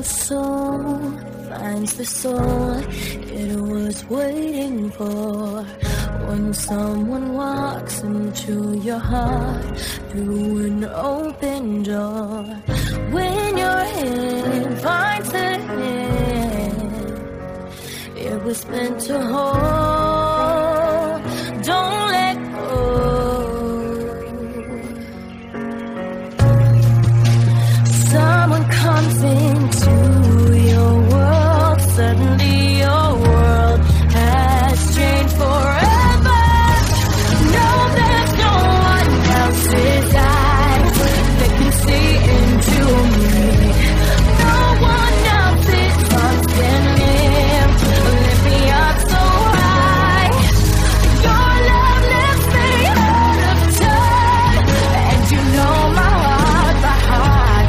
the soul finds the soul it was waiting for. When someone walks into your heart through an open door. When your hand finds the hand it was meant to hold, don't let go. Someone comes into your world, suddenly your world has changed forever. No, there's no one else's eyes that can see into me. No one else's arms can lift me up so high. Your love lifts me out of time, and you know my heart by heart.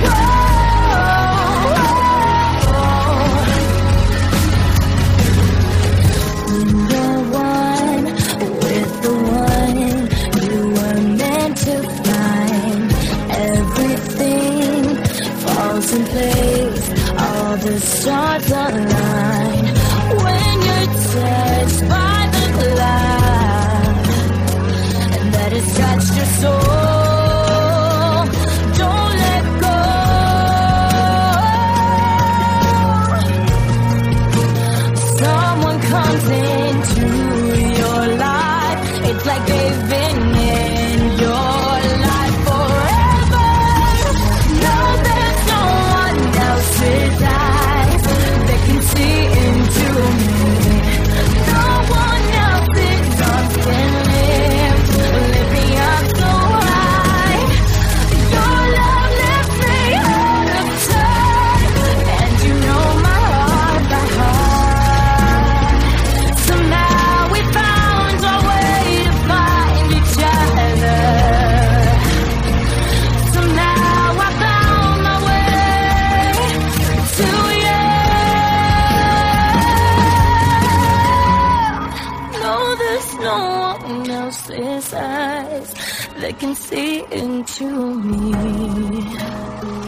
When you're one with the one you were meant to find, everything falls in place, all the stars align. When you're touched by the light and that has touched your soul, don't let go. Someone comes into your life, it's like they've been in your life forever. No, there's no one else's eyes that can see into me. No one else's arms can lift me up so high. Your love lifts me out of time, and you know my heart by heart. Somehow we found our way to find each other. Somehow I found my way to you. No, there's no one else's eyes that can see into me.